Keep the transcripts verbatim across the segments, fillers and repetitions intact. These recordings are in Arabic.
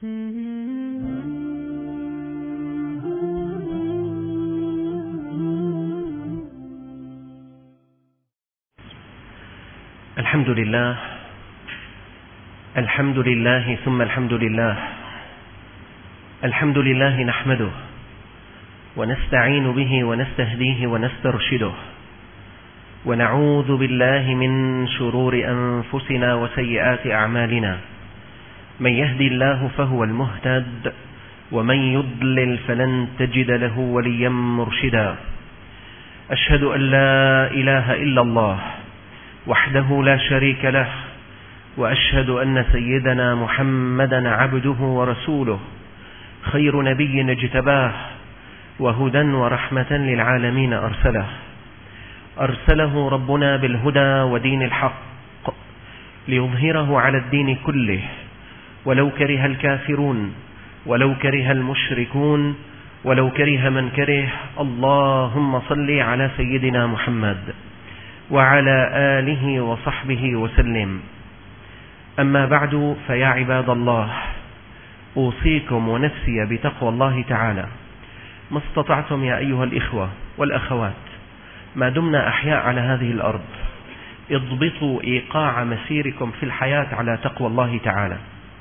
الحمد لله الحمد لله ثم الحمد لله الحمد لله نحمده ونستعين به ونستهديه ونسترشده ونعوذ بالله من شرور أنفسنا وسيئات أعمالنا. من يهدي الله فهو المهتد ومن يضلل فلن تجد له وليا مرشدا. أشهد أن لا إله إلا الله وحده لا شريك له، وأشهد أن سيدنا محمدا عبده ورسوله، خير نبي اجتباه وهدى ورحمة للعالمين أرسله أرسله ربنا بالهدى ودين الحق ليظهره على الدين كله ولو كره الكافرون ولو كره المشركون ولو كره من كره. اللهم صل على سيدنا محمد وعلى آله وصحبه وسلم. أما بعد، فيا عباد الله، أوصيكم ونفسي بتقوى الله تعالى ما استطعتم يا أيها الإخوة والأخوات ما دمنا أحياء على هذه الأرض. اضبطوا إيقاع مسيركم في الحياة على تقوى الله تعالى.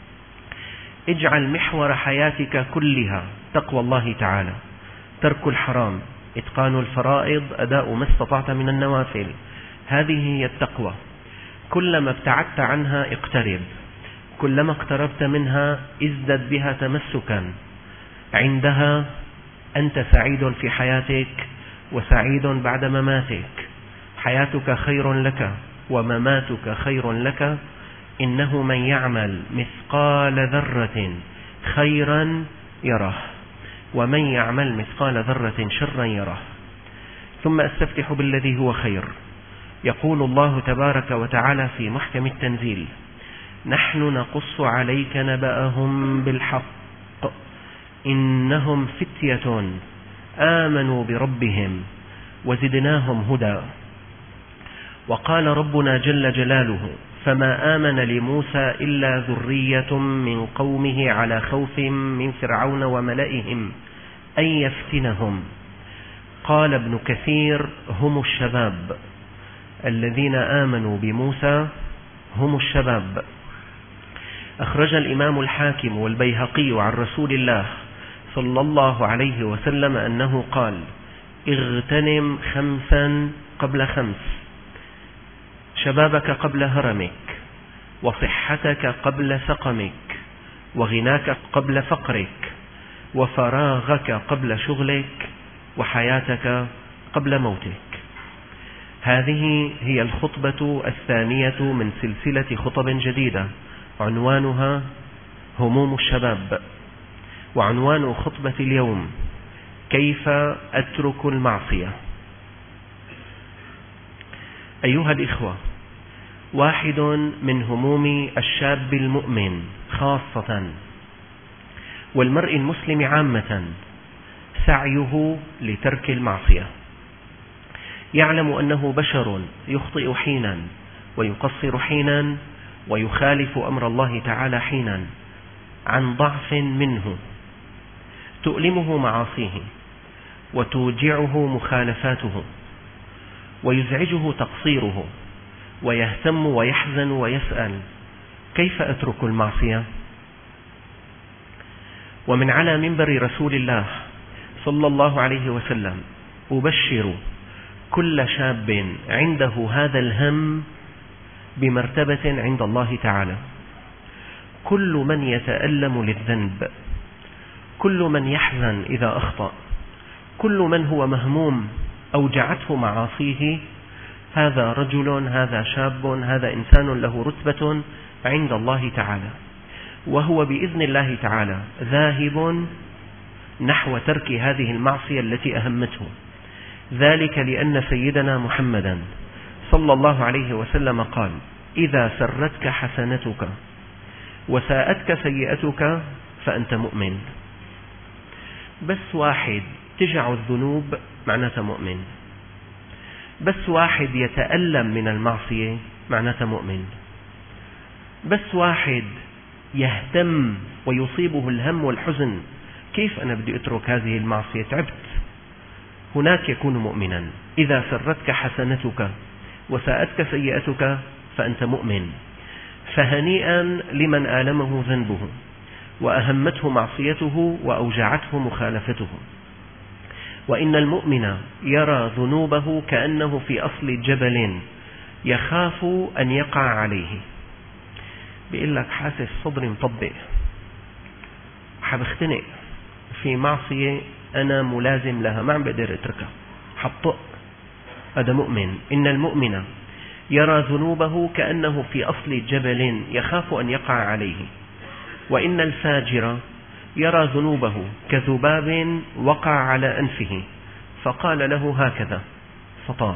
اجعل محور حياتك كلها تقوى الله تعالى، ترك الحرام، إتقان الفرائض، أداء ما استطعت من النوافل. هذه هي التقوى. كلما ابتعدت عنها اقترب، كلما اقتربت منها ازدد بها تمسكا. عندها أنت سعيد في حياتك وسعيد بعد مماتك. حياتك خير لك ومماتك خير لك. إنه من يعمل مثقال ذرة خيرا يره ومن يعمل مثقال ذرة شرا يره. ثم أستفتح بالذي هو خير. يقول الله تبارك وتعالى في محكم التنزيل: نحن نقص عليك نبأهم بالحق إنهم فتية آمنوا بربهم وزدناهم هدى. وقال ربنا جل جلاله: فما آمن لموسى إلا ذرية من قومه على خوف من فرعون وملئهم أن يفتنهم. قال ابن كثير: هم الشباب الذين آمنوا بموسى، هم الشباب. أخرج الإمام الحاكم والبيهقي عن رسول الله صلى الله عليه وسلم أنه قال: اغتنم خمسا قبل خمس: شبابك قبل هرمك، وصحتك قبل سقمك، وغناك قبل فقرك، وفراغك قبل شغلك، وحياتك قبل موتك. هذه هي الخطبة الثانية من سلسلة خطب جديدة عنوانها هموم الشباب. وعنوان خطبة اليوم: كيف أترك المعصية. أيها الإخوة، واحد من هموم الشاب المؤمن خاصة والمرء المسلم عامة سعيه لترك المعصية. يعلم أنه بشر يخطئ حينا ويقصر حينا ويخالف أمر الله تعالى حينا عن ضعف منه. تؤلمه معاصيه وتوجعه مخالفاته ويزعجه تقصيره، ويهتم ويحزن ويسأل: كيف أترك المعصية؟ ومن على منبر رسول الله صلى الله عليه وسلم أبشر كل شاب عنده هذا الهم بمرتبة عند الله تعالى. كل من يتألم للذنب، كل من يحزن إذا أخطأ، كل من هو مهموم أوجعته معاصيه، هذا رجل، هذا شاب، هذا إنسان له رتبة عند الله تعالى، وهو بإذن الله تعالى ذاهب نحو ترك هذه المعصية التي أهمته. ذلك لأن سيدنا محمدا صلى الله عليه وسلم قال: إذا سرتك حسنتك وساءتك سيئتك فأنت مؤمن. بس واحد تجع الذنوب معناته مؤمن. بس واحد يتألم من المعصية معناته مؤمن. بس واحد يهتم ويصيبه الهم والحزن، كيف أنا بدي أترك هذه المعصية؟ تعبت. هناك يكون مؤمنا. إذا سرتك حسنتك وساءتك سيئتك فأنت مؤمن. فهنيئا لمن آلمه ذنبه وأهمته معصيته وأوجعته مخالفته. وإن المؤمن يرى ذنوبه كأنه في أصل جبل يخاف أن يقع عليه. بيقول لك حاسس صدري مطبق، حبختنق في معصية أنا ملازم لها، ما عم بقدر أتركها، حطق. هذا مؤمن. إن المؤمن يرى ذنوبه كأنه في أصل جبل يخاف أن يقع عليه. وإن الفاجر يرى ذنوبه كذباب وقع على أنفه فقال له هكذا فطار.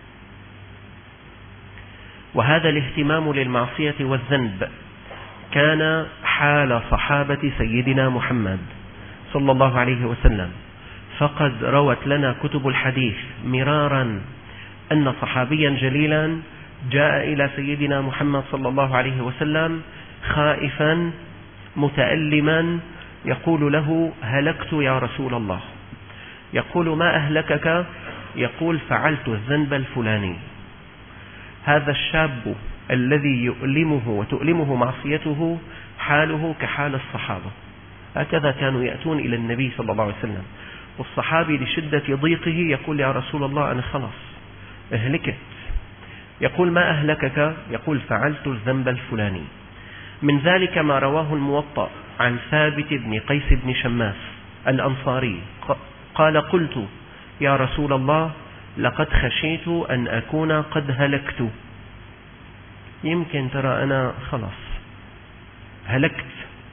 وهذا الاهتمام للمعصية والذنب كان حال صحابة سيدنا محمد صلى الله عليه وسلم. فقد روت لنا كتب الحديث مرارا أن صحابيا جليلا جاء إلى سيدنا محمد صلى الله عليه وسلم خائفا متألما يقول له هلكت يا رسول الله. يقول ما أهلكك؟ يقول فعلت الذنب الفلاني. هذا الشاب الذي يؤلمه وتؤلمه معصيته حاله كحال الصحابة. هكذا كانوا يأتون إلى النبي صلى الله عليه وسلم، والصحابي لشدة ضيقه يقول يا رسول الله أنا خلص أهلكت. يقول ما أهلكك؟ يقول فعلت الذنب الفلاني. من ذلك ما رواه الموطأ عن ثابت بن قيس بن شماس الأنصاري قال قلت يا رسول الله لقد خشيت أن أكون قد هلكت، يمكن ترى أنا خلص هلكت.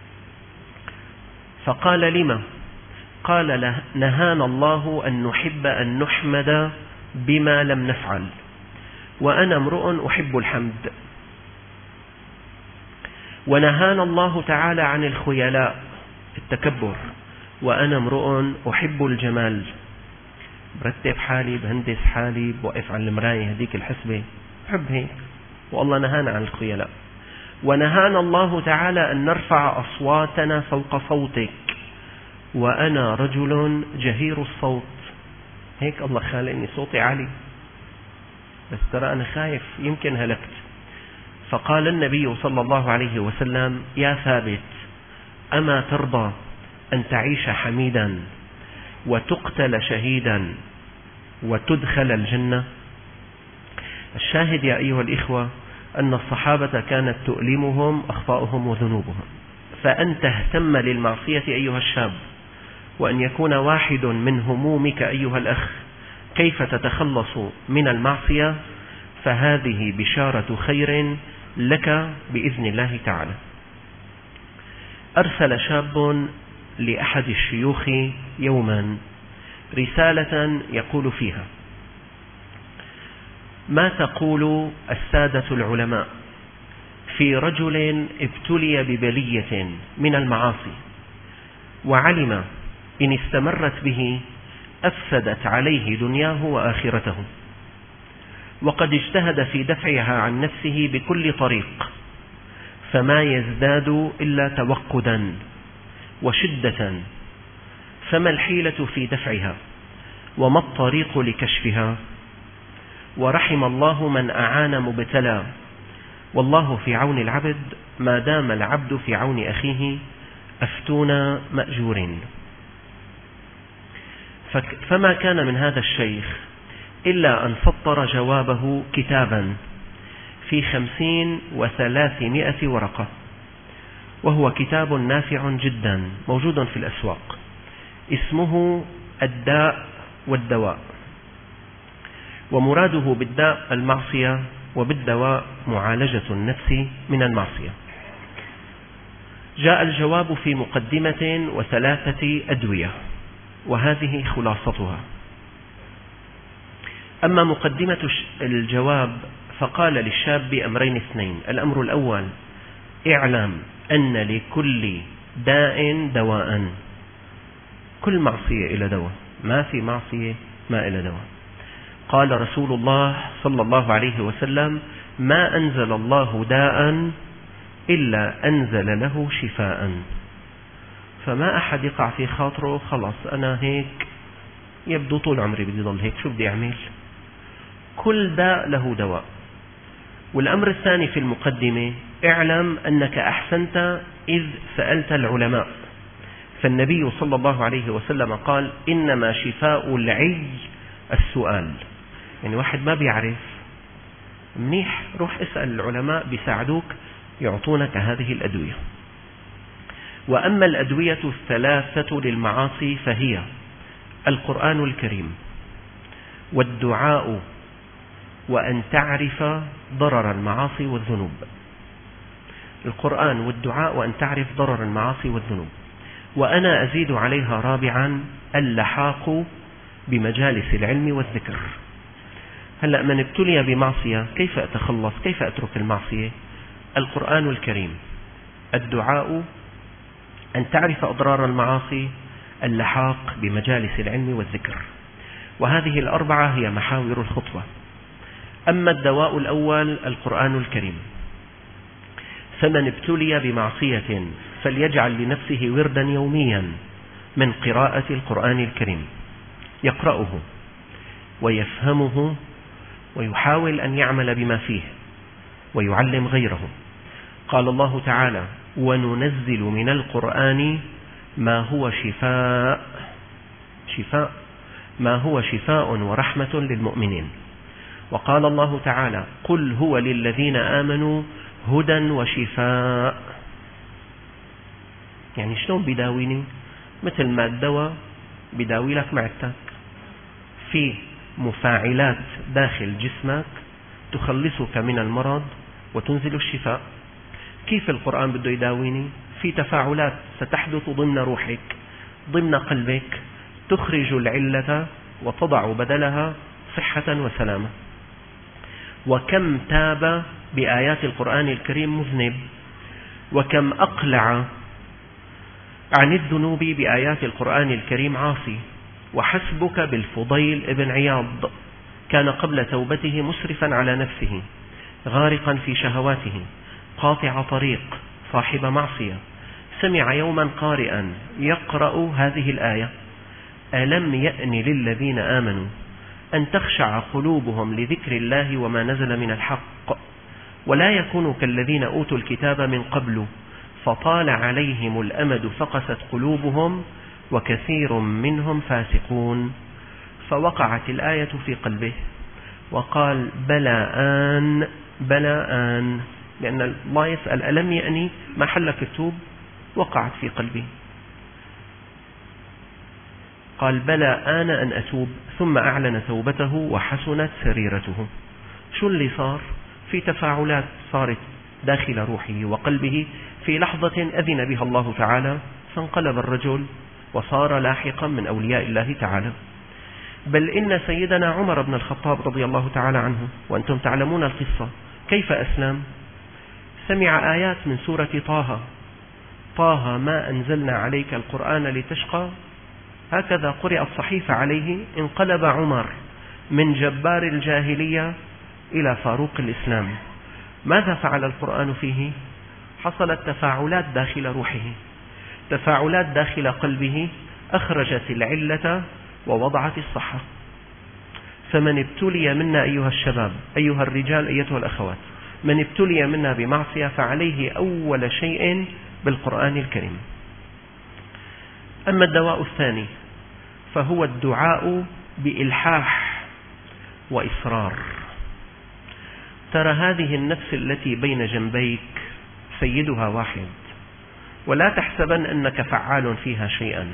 فقال لما؟ قال نهانا الله أن نحب أن نحمد بما لم نفعل، وأنا امرؤ أحب الحمد. ونهانا الله تعالى عن الخيلاء التكبر، وأنا امرؤ أحب الجمال. برتب حالي، بهندس حالي، بوقف على المراية هذيك الحسبة، بحب هيك. والله نهانا عن الخيلاء. ونهانا الله تعالى أن نرفع أصواتنا فوق صوتك، وأنا رجل جهير الصوت. هيك الله خالقني صوتي عالي، بس ترى أنا خايف يمكن هلكت. فقال النبي صلى الله عليه وسلم يا ثابت أما ترضى أن تعيش حميدا وتقتل شهيدا وتدخل الجنة؟ الشاهد يا أيها الإخوة أن الصحابة كانت تؤلمهم أخطاؤهم وذنوبهم. فأن تهتم للمعصية أيها الشاب، وأن يكون واحد من همومك أيها الأخ كيف تتخلص من المعصية، فهذه بشارة خير لك بإذن الله تعالى. أرسل شاب لأحد الشيوخ يوما رسالة يقول فيها ما تقول السادة العلماء في رجل ابتلي ببلية من المعاصي وعلم إن استمرت به أفسدت عليه دنياه وآخرته، وقد اجتهد في دفعها عن نفسه بكل طريق، فما يزداد إلا توقدا وشدة، فما الحيلة في دفعها وما الطريق لكشفها؟ ورحم الله من أعان مبتلى، والله في عون العبد ما دام العبد في عون أخيه، أفتونا مأجور. فما كان من هذا الشيخ إلا أن سطر جوابه كتابا في خمسين وثلاثمائة ورقة، وهو كتاب نافع جدا موجود في الأسواق، اسمه الداء والدواء. ومراده بالداء المعصية، وبالدواء معالجة النفس من المعصية. جاء الجواب في مقدمة وثلاثة أدوية، وهذه خلاصتها. أما مقدمة الجواب فقال للشاب أمرين اثنين. الأمر الأول اعلم أن لكل داء دواء، كل معصية إلى دواء، ما في معصية ما إلى دواء. قال رسول الله صلى الله عليه وسلم ما أنزل الله داء إلا أنزل له شفاء. فما أحد يقع في خاطره خلاص أنا هيك يبدو طول عمري بدي ضل هيك، شو بدي أعمل؟ كل داء له دواء. والأمر الثاني في المقدمة: اعلم أنك أحسنت إذ سألت العلماء. فالنبي صلى الله عليه وسلم قال: إنما شفاء العي السؤال. يعني واحد ما بيعرف، منيح روح اسأل العلماء بيساعدوك يعطونك هذه الأدوية. وأما الأدوية الثلاثة للمعاصي فهي القرآن الكريم، والدعاء، وأن تعرف ضرر المعاصي والذنوب. القرآن والدعاء وأن تعرف ضرر المعاصي والذنوب. وأنا أزيد عليها رابعا: اللحاق بمجالس العلم والذكر. هلأ من ابتلي بمعصية كيف أتخلص؟ كيف أترك المعصية؟ القرآن الكريم، الدعاء، أن تعرف أضرار المعاصي، اللحاق بمجالس العلم والذكر. وهذه الأربعة هي محاور الخطوة. أما الدواء الأول القرآن الكريم، فمن ابتلي بمعصية فليجعل لنفسه وردا يوميا من قراءة القرآن الكريم، يقرأه ويفهمه ويحاول أن يعمل بما فيه ويعلم غيره. قال الله تعالى: وننزل من القرآن ما هو شفاء شفاء ما هو شفاء ورحمة للمؤمنين. وقال الله تعالى: قل هو للذين آمنوا هدى وشفاء. يعني شلون بداويني؟ مثل ما الدواء بداوي لك معدتك، في مفاعلات داخل جسمك تخلصك من المرض وتنزل الشفاء. كيف القرآن بده يداويني؟ في تفاعلات ستحدث ضمن روحك، ضمن قلبك، تخرج العلة وتضع بدلها صحة وسلامة. وكم تاب بآيات القرآن الكريم مذنب، وكم أقلع عن الذنوب بآيات القرآن الكريم عاصي. وحسبك بالفضيل ابن عياض، كان قبل توبته مسرفا على نفسه، غارقا في شهواته، قاطع طريق، صاحب معصية. سمع يوما قارئا يقرأ هذه الآية: ألم يأن للذين آمنوا أن تخشع قلوبهم لذكر الله وما نزل من الحق ولا يكونوا كالذين أوتوا الكتاب من قبل فطال عليهم الأمد فقست قلوبهم وكثير منهم فاسقون. فوقعت الآية في قلبه وقال: بلى آن بلى آن، لأن الله يسأل: ألم يأني؟ ما حلك التوب؟ وقعت في قلبي. قال: بلى آن أن أتوب. ثم أعلن توبته وحسنت سريرته. شو اللي صار؟ في تفاعلات صارت داخل روحه وقلبه في لحظة أذن بها الله تعالى، فانقلب الرجل وصار لاحقا من أولياء الله تعالى. بل إن سيدنا عمر بن الخطاب رضي الله تعالى عنه، وأنتم تعلمون القصة، كيف أسلم؟ سمع آيات من سورة طه: طه ما أنزلنا عليك القرآن لتشقى. هكذا قرأت الصحيفة عليه، انقلب عمر من جبار الجاهلية إلى فاروق الإسلام. ماذا فعل القرآن فيه؟ حصلت تفاعلات داخل روحه، تفاعلات داخل قلبه، أخرجت العلة ووضعت الصحة. فمن ابتلي منا أيها الشباب، أيها الرجال، أيتها الأخوات، من ابتلي منا بمعصية فعليه أول شيء بالقرآن الكريم. أما الدواء الثاني فهو الدعاء بإلحاح وإصرار. ترى هذه النفس التي بين جنبيك سيدها واحد، ولا تحسبن أنك فعال فيها شيئا.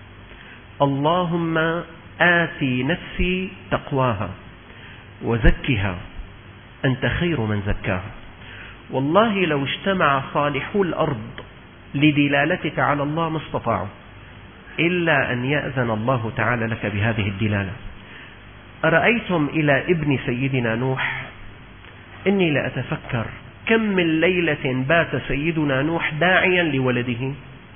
اللهم آتي نفسي تقواها وزكها أنت خير من زكاها. والله لو اجتمع صالحو الأرض لدلالتك على الله ما استطاعوا إلا أن يأذن الله تعالى لك بهذه الدلالة. أرأيتم إلى ابن سيدنا نوح؟ إني لأتفكر كم من ليلة بات سيدنا نوح داعيا لولده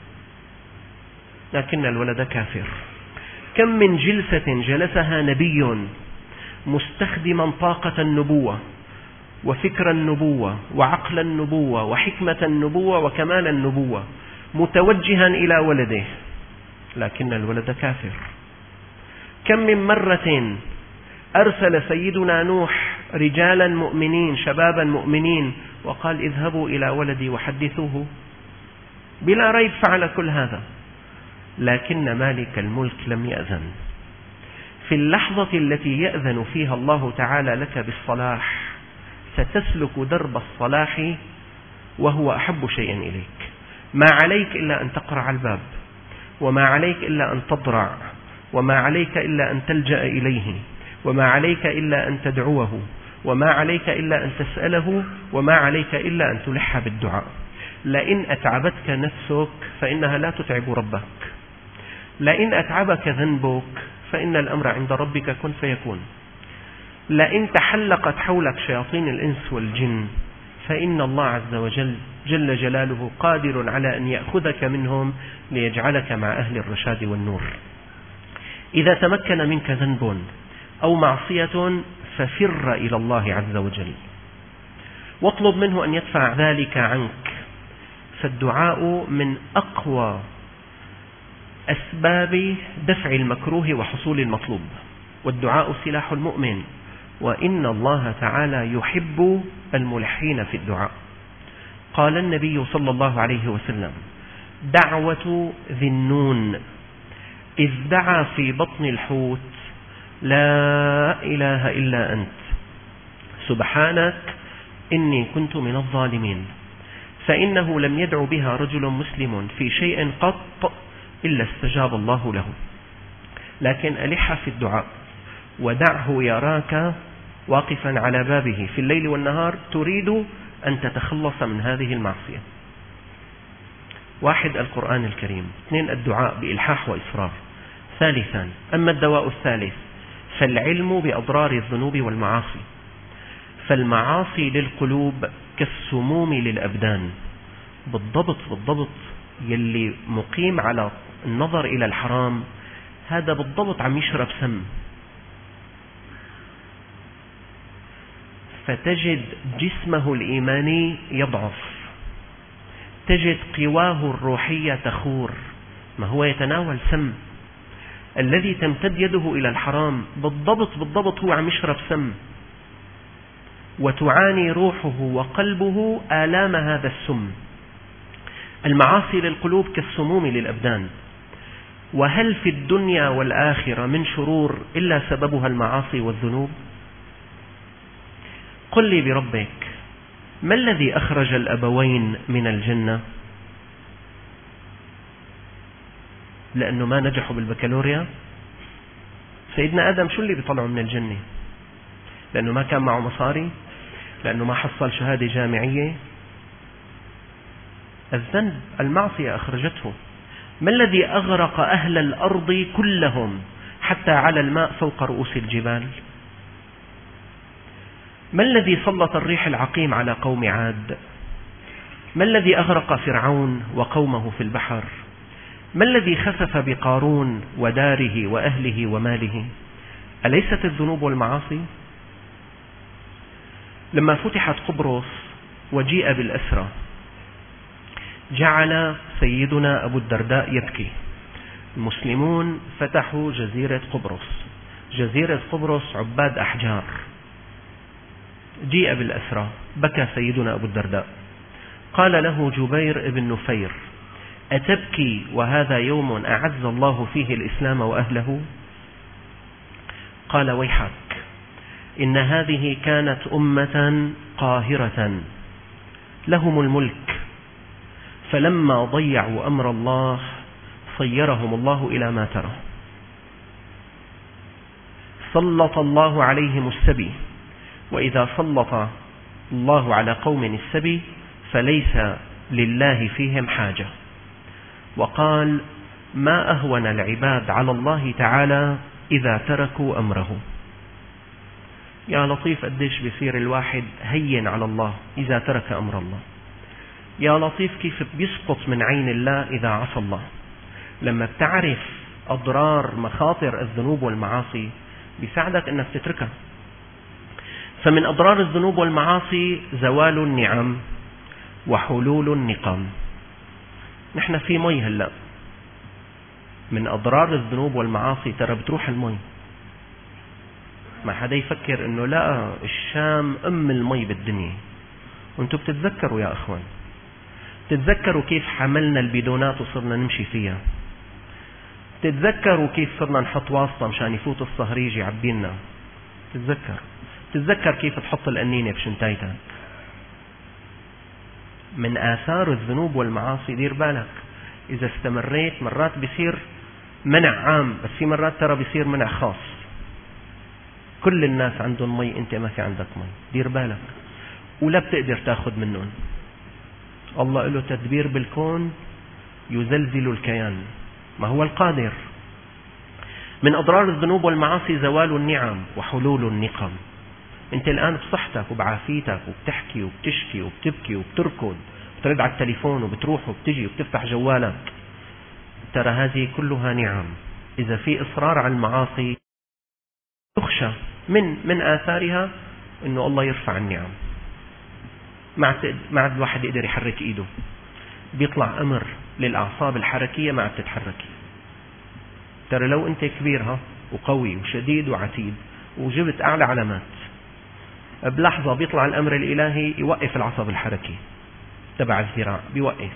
لكن الولد كافر. كم من جلسة جلسها نبي مستخدما طاقة النبوة وفكر النبوة وعقل النبوة وحكمة النبوة وكمال النبوة متوجها إلى ولده، لكن الولد كافر. كم من مرة أرسل سيدنا نوح رجالا مؤمنين شبابا مؤمنين وقال اذهبوا إلى ولدي وحدثوه، بلا ريب فعل كل هذا، لكن مالك الملك لم يأذن. في اللحظة التي يأذن فيها الله تعالى لك بالصلاح ستسلك درب الصلاح وهو أحب شيء إليك. ما عليك إلا أن تقرع الباب، وما عليك إلا أن تضرع، وما عليك إلا أن تلجأ إليه، وما عليك إلا أن تدعوه، وما عليك إلا أن تسأله، وما عليك إلا أن تلح بالدعاء. لئن أتعبتك نفسك فإنها لا تتعب ربك، لئن أتعبك ذنبك فإن الأمر عند ربك كن فيكون، لئن تحلقت حولك شياطين الإنس والجن فإن الله عز وجل جل جلاله قادر على أن يأخذك منهم ليجعلك مع أهل الرشاد والنور. إذا تمكن منك ذنب أو معصية ففر إلى الله عز وجل واطلب منه أن يدفع ذلك عنك، فالدعاء من أقوى أسباب دفع المكروه وحصول المطلوب، والدعاء سلاح المؤمن، وإن الله تعالى يحب الملحين في الدعاء. قال النبي صلى الله عليه وسلم: دعوة ذي النون إذ دعا في بطن الحوت: لا إله إلا أنت سبحانك إني كنت من الظالمين، فإنه لم يدع بها رجل مسلم في شيء قط إلا استجاب الله له. لكن ألح في الدعاء ودعه يراك واقفا على بابه في الليل والنهار تريد أن تتخلص من هذه المعصية. واحد: القرآن الكريم. اثنين: الدعاء بإلحاح وإصرار. ثالثا: أما الدواء الثالث فالعلم بأضرار الذنوب والمعاصي، فالمعاصي للقلوب كالسموم للأبدان. بالضبط بالضبط يلي مقيم على النظر إلى الحرام هذا بالضبط عم يشرب سم، فتجد جسمه الإيماني يضعف، تجد قواه الروحية تخور، ما هو يتناول سم. الذي تمتد يده إلى الحرام بالضبط بالضبط هو عم يشرب سم، وتعاني روحه وقلبه آلام هذا السم. المعاصي للقلوب كالسموم للأبدان. وهل في الدنيا والآخرة من شرور إلا سببها المعاصي والذنوب؟ قل لي بربك، ما الذي أخرج الأبوين من الجنة؟ لأنه ما نجحوا بالبكالوريا؟ سيدنا آدم شو اللي بيطلعوا من الجنة؟ لأنه ما كان معه مصاري؟ لأنه ما حصل شهادة جامعية؟ الذنب المعصية أخرجته. ما الذي أغرق أهل الأرض كلهم حتى على الماء فوق رؤوس الجبال؟ ما الذي سلط الريح العقيم على قوم عاد؟ ما الذي أغرق فرعون وقومه في البحر؟ ما الذي خسف بقارون وداره وأهله وماله؟ أليست الذنوب والمعاصي؟ لما فتحت قبرص وجيء بالأسرى جعل سيدنا أبو الدرداء يبكي. المسلمون فتحوا جزيرة قبرص، جزيرة قبرص عباد أحجار، جيء بالأسرى، بكى سيدنا أبو الدرداء. قال له جبير بن نفير: أتبكي وهذا يوم أعز الله فيه الإسلام وأهله؟ قال: ويحك، إن هذه كانت أمة قاهرة لهم الملك، فلما ضيعوا أمر الله صيرهم الله إلى ما ترى. سلط الله عليهم السبي، وإذا سلط الله على قوم السبي فليس لله فيهم حاجة. وقال: ما أهون العباد على الله تعالى إذا تركوا أمره. يا لطيف قديش بيصير الواحد هين على الله إذا ترك أمر الله. يا لطيف كيف بيسقط من عين الله إذا عصى الله. لما بتعرف أضرار مخاطر الذنوب والمعاصي بيساعدك أنك تتركها. فمن أضرار الذنوب والمعاصي زوال النعم وحلول النقم. نحن في مي هلأ، من أضرار الذنوب والمعاصي ترى بتروح المي. ما حدا يفكر انه لا الشام ام المي بالدنيا. وانتم بتتذكروا يا اخوان، تتذكروا كيف حملنا البيدونات وصرنا نمشي فيها، تتذكروا كيف صرنا نحط واسطة مشان يفوت الصهريج يعبينا، تتذكر تتذكر كيف تحط القنينة بشنتايتك. من آثار الذنوب والمعاصي دير بالك، إذا استمريت مرات بيصير منع عام، بس في مرات ترى بيصير منع خاص. كل الناس عندهم مي، انت ما في عندك مي، دير بالك. ولا بتقدر تاخذ منهم. الله له تدبير بالكون يزلزل الكيان، ما هو القادر. من أضرار الذنوب والمعاصي زوال النعم وحلول النقم. انت الآن بصحتك وبعافيتك وبتحكي وبتشكي وبتبكي وبتركض، بترد على التليفون وبتروح وبتجي وبتفتح جوالك، ترى هذه كلها نعم. إذا في إصرار على المعاصي تخشى من من آثارها إنه الله يرفع النعم. ما ما عاد الواحد يقدر يحرك إيده، بيطلع أمر للأعصاب الحركية ما عاد تتحرك. ترى لو أنت كبير ها وقوي وشديد وعتيد وجبت أعلى علامات، بلحظة بيطلع الأمر الإلهي يوقف العصب الحركي تبع الذراع، بيوقف.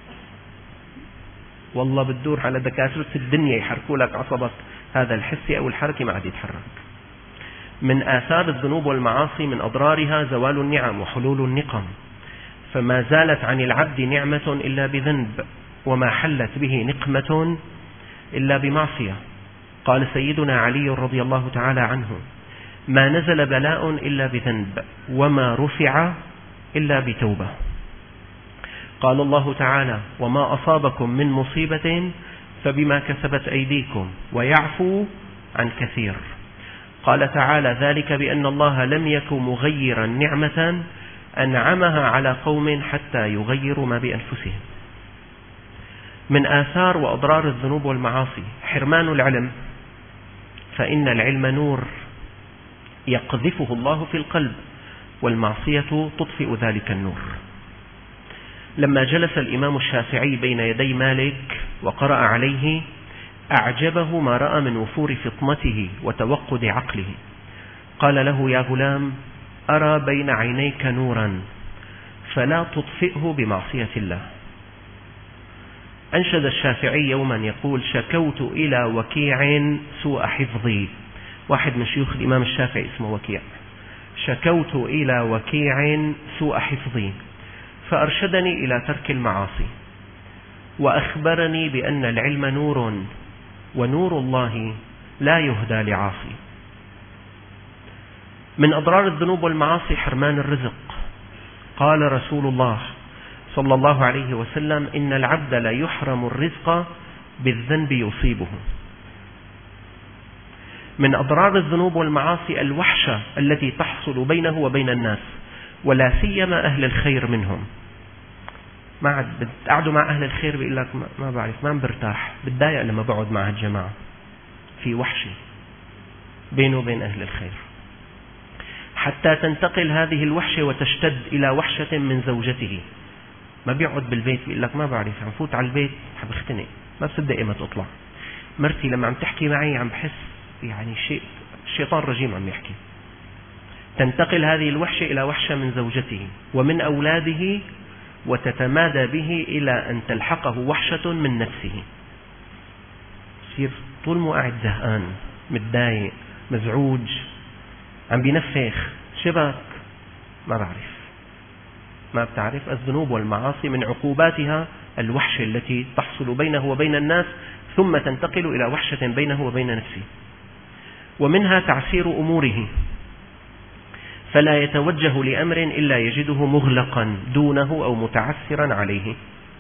والله بتدور على دكاترة الدنيا يحركوا لك عصبك هذا الحسي أو الحركي ما عاد يتحرك. من آثار الذنوب والمعاصي من أضرارها زوال النعم وحلول النقم. فما زالت عن العبد نعمة إلا بذنب، وما حلت به نقمة إلا بمعصية. قال سيدنا علي رضي الله تعالى عنه: ما نزل بلاء إلا بذنب، وما رفع إلا بتوبة. قال الله تعالى: وما أصابكم من مصيبة فبما كسبت أيديكم ويعفو عن كثير. قال تعالى: ذلك بأن الله لم يكن مغيرا نعمة أنعمها على قوم حتى يغيروا ما بأنفسهم. من آثار وأضرار الذنوب والمعاصي حرمان العلم، فإن العلم نور يقذفه الله في القلب، والمعصية تطفئ ذلك النور. لما جلس الإمام الشافعي بين يدي مالك وقرأ عليه، أعجبه ما رأى من وفور فطنته وتوقد عقله. قال له: يا غلام، أرى بين عينيك نورا فلا تطفئه بمعصية الله. أنشد الشافعي يوما يقول: شكوت إلى وكيع سوء حفظي. واحد من شيوخ الإمام الشافعي اسمه وكيع. شكوت إلى وكيع سوء حفظي فأرشدني إلى ترك المعاصي، وأخبرني بأن العلم نور، ونور الله لا يهدى لعاصي. من أضرار الذنوب والمعاصي حرمان الرزق. قال رسول الله صلى الله عليه وسلم: إن العبد لا يحرم الرزق بالذنب يصيبه. من أضرار الذنوب والمعاصي الوحشة التي تحصل بينه وبين الناس، ولا سيما أهل الخير منهم. ما عاد بتقعدوا مع أهل الخير بيقول لك ما بعرف، ما برتاح، بتضايق لما بقعد مع هالجماعة. في وحشة بينه وبين أهل الخير، حتى تنتقل هذه الوحشة وتشتد إلى وحشة من زوجته. ما بيقعد بالبيت بيقول لك ما بعرف، عم فوت على البيت حب اختنق، ما بصدق ما تطلع. مرتي لما عم تحكي معي عم بحس يعني شيء، الشيطان رجيم عم يحكي. تنتقل هذه الوحشة إلى وحشة من زوجته ومن أولاده، وتتمادى به إلى أن تلحقه وحشة من نفسه. يصير طول ما قاعد زهقان، متضايق، مزعوج، عم بينفخ، شبك، ما بعرف، ما بتعرف. الذنوب والمعاصي من عقوباتها الوحشة التي تحصل بينه وبين الناس، ثم تنتقل إلى وحشة بينه وبين نفسه. ومنها تعسير أموره، فلا يتوجه لأمر إلا يجده مغلقا دونه أو متعسرا عليه.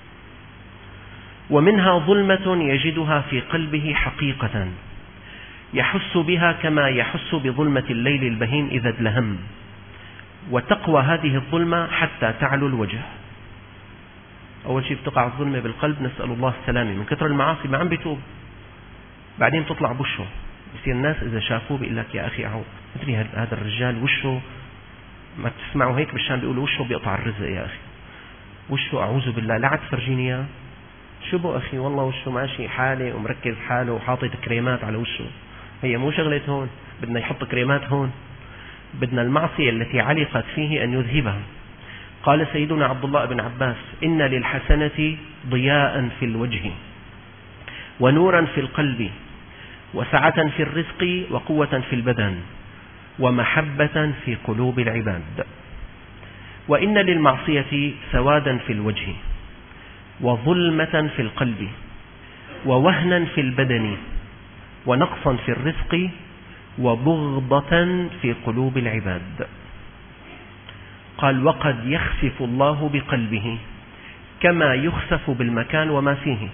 ومنها ظلمة يجدها في قلبه حقيقة، يحس بها كما يحس بظلمة الليل البهيم إذا ادلهم، وتقوى هذه الظلمة حتى تعلو الوجه. أول شيء بتقع الظلمة بالقلب، نسأل الله السلامة، من كثر المعاصي ما عم بيتوب، بعدين تطلع بوشه. بصير الناس إذا شافوه بيقول لك يا أخي أعوذ، مدري هذا الرجال وشه ما تسمعوا هيك بالشام بيقولوا وشه بيقطع الرزق يا أخي، وشه أعوذ بالله لا عاد تفرجيني إياه. شو بو أخي والله وشه ماشي حاله ومركز حاله وحاطط كريمات على وشه، هي مو شغلة هون، بدنا يحط كريمات هون، بدنا المعصية التي علقت فيه أن يذهبها. قال سيدنا عبد الله بن عباس: إن للحسنة ضياء في الوجه ونورا في القلب وسعة في الرزق وقوة في البدن ومحبة في قلوب العباد، وإن للمعصية سوادا في الوجه وظلمة في القلب ووهنا في البدن ونقصا في الرزق وبغضة في قلوب العباد. قال: وقد يخسف الله بقلبه كما يخسف بالمكان وما فيه،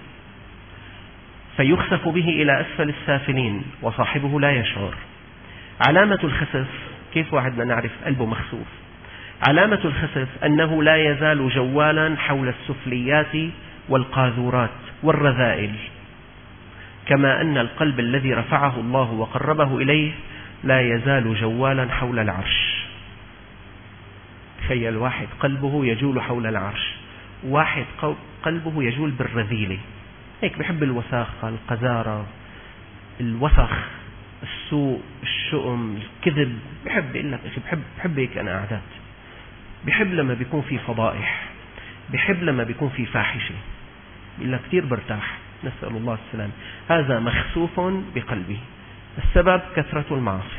فيخسف به إلى أسفل السافلين وصاحبه لا يشعر. علامة الخسف، كيف واحد بدنا نعرف قلبه مخسوف؟ علامة الخسف أنه لا يزال جوالا حول السفليات والقاذورات والرذائل، كما أن القلب الذي رفعه الله وقربه إليه لا يزال جوالا حول العرش. تخيل واحد قلبه يجول حول العرش، واحد قلبه يجول بالرذيلة، هيك بحب الوساخة، القذارة، الوسخ، السوء، الشؤم، الكذب، بحب يقول لك أخي بحب بحب هيك أنا قعدات، بحب لما بيكون في فضائح، بحب لما بيكون في فاحشة، بيقول لك كثير برتاح، نسأل الله السلام. هذا مخسوف بقلبه، السبب كثرة المعاصي.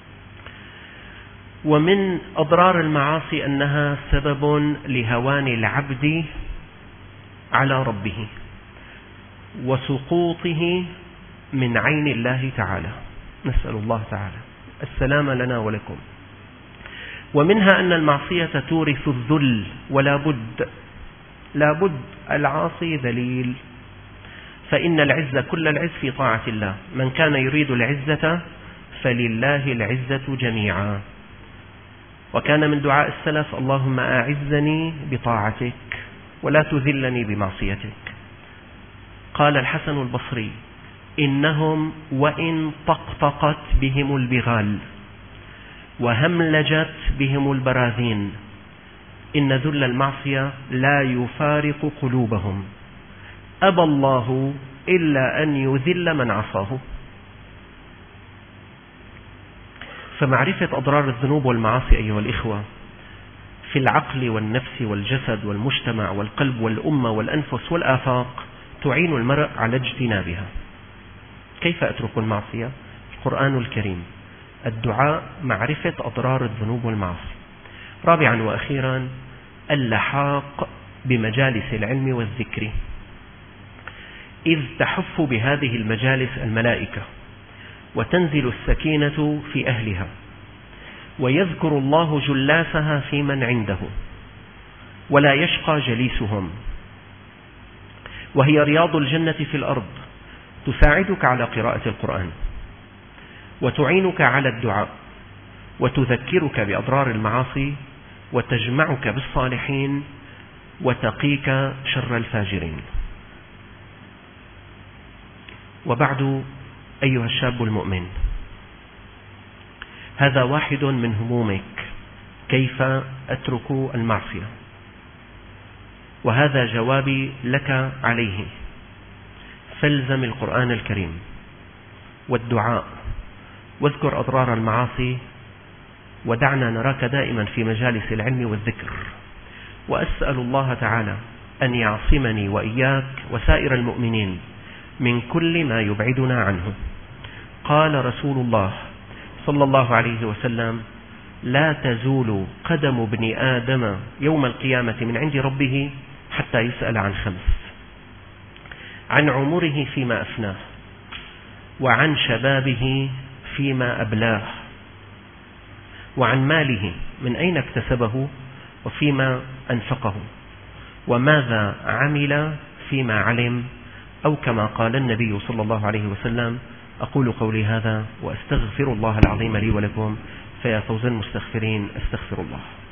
ومن أضرار المعاصي أنها سبب لهوان العبد على ربه وسقوطه من عين الله تعالى، نسأل الله تعالى السلام لنا ولكم. ومنها أن المعصية تورث الذل، ولا بد لا بد العاصي ذليل، فإن العزة كل العز في طاعة الله، من كان يريد العزة فلله العزة جميعا. وكان من دعاء السلف: اللهم أعزني بطاعتك ولا تذلني بمعصيتك. قال الحسن البصري: إنهم وإن طقطقت بهم البغال وهملجت بهم البراذين إن ذل المعصية لا يفارق قلوبهم، أبى الله إلا أن يذل من عصاه. فمعرفة أضرار الذنوب والمعاصي أيها الإخوة في العقل والنفس والجسد والمجتمع والقلب والأمة والأنفس والآفاق تعين المرء على اجتنابها. كيف أترك المعصية؟ القرآن الكريم، الدعاء، معرفة أضرار الذنوب والمعاصي. رابعا وأخيرا اللحاق بمجالس العلم والذكر، إذ تحف بهذه المجالس الملائكة وتنزل السكينة في أهلها ويذكر الله جلاسها في من عنده ولا يشقى جليسهم، وهي رياض الجنة في الأرض، تساعدك على قراءة القرآن وتعينك على الدعاء وتذكرك بأضرار المعاصي وتجمعك بالصالحين وتقيك شر الفاجرين. وبعد أيها الشاب المؤمن، هذا واحد من همومك، كيف أترك المعصية، وهذا جوابي لك عليه. فالزم القرآن الكريم والدعاء واذكر أضرار المعاصي، ودعنا نراك دائما في مجالس العلم والذكر. وأسأل الله تعالى أن يعصمني وإياك وسائر المؤمنين من كل ما يبعدنا عنه. قال رسول الله صلى الله عليه وسلم: لا تزول قدم ابن آدم يوم القيامة من عند ربه حتى يسأل عن خمس: عن عمره فيما أفناه، وعن شبابه فيما أبلاه، وعن ماله من أين اكتسبه وفيما أنفقه، وماذا عمل فيما علم، أو كما قال النبي صلى الله عليه وسلم. أقول قولي هذا وأستغفر الله العظيم لي ولكم، فيا فوز المستغفرين أستغفر الله.